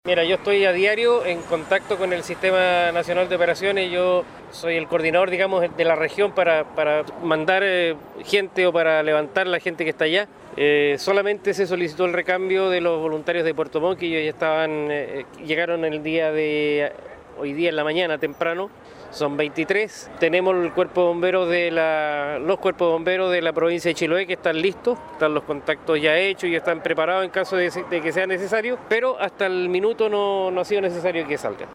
Mira, yo estoy a diario en contacto con el Sistema Nacional de Operaciones. Yo soy el coordinador, digamos, de la región para mandar gente o para levantar la gente que está allá. Solamente se solicitó el recambio de los voluntarios de Puerto Montt, que ellos ya llegaron hoy día en la mañana temprano. Son 23. Tenemos el cuerpo de bomberos los cuerpos de bomberos de la provincia de Chiloé que están listos, están los contactos ya hechos y están preparados en caso de que sea necesario, pero hasta el minuto no ha sido necesario que salgan.